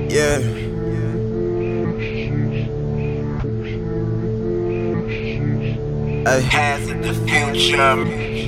Yeah. Ay. Path in the future.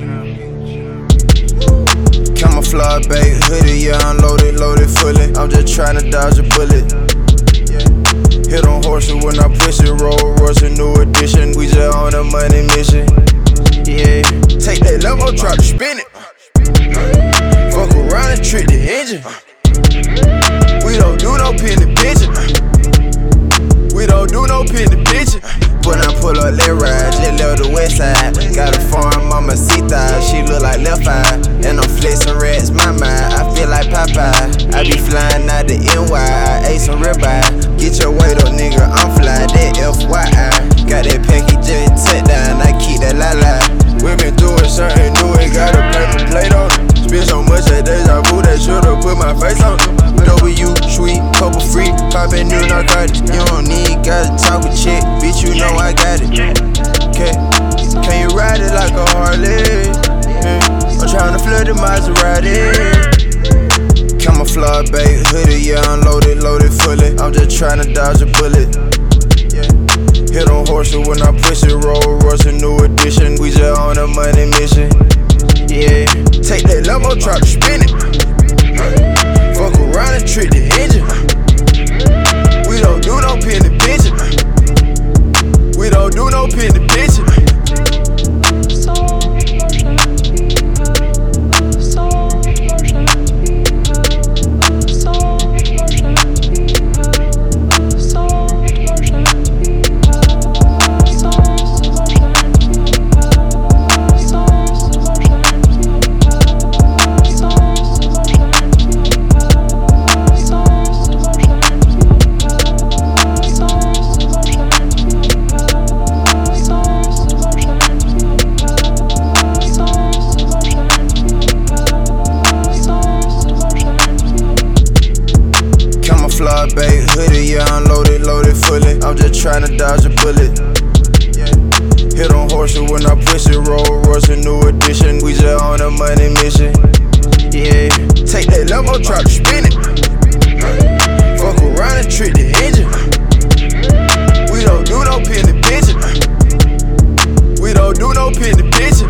Camouflage bait, hoodie, yeah, unloaded, loaded fully. I'm just tryna dodge a bullet. Hit on horses when I push it, roll Royce, a new edition. We just on a money mission. Yeah, take that Lambo, try to spin it. Fuck around and trick the engine. We don't do no penny bitchin'. We don't do no penny bitchin'. When I pull up, let ride, just left the west side. Got a foreign mama, see-thigh, she look like left eye. And I'm flexing rats, my mind, I feel like Popeye. I be flying out the NY, I ate some ribeye. Get your weight up, nigga, I'm fly, that FYI. Got that package just tucked down, I keep that la-la. We been doing something new, it got a paper plate on it. Spend so much at deja vu, that should've put my face on it. W, sweet, couple free, poppin' new narcotics. You don't need, gotta talk a chick, bitch, you know I got it. Okay, can you ride it like a Harley? I'm tryna flood the Maserati. Camouflage bait, hoodie, yeah, unloaded, loaded fully. I'm just tryna dodge a bullet. Hit on horses when I push it, roll Royce, a new edition. We just on a money mission. Yeah, take that Lambo, try to spin it. Fuck around and trick the engine. We don't do no penny bitchin'. We don't do no penny bitchin'. Camouflage bait, hoodie, yeah, unloaded, loaded fully. I'm just tryna dodge a bullet. Hit on horses when I push it, roll Royce, a new edition. We just on a money mission. Yeah, take that Lambo, try to spin it. Fuck around and trick the engine. We don't do no penny bitchin'. We don't do no penny bitchin'.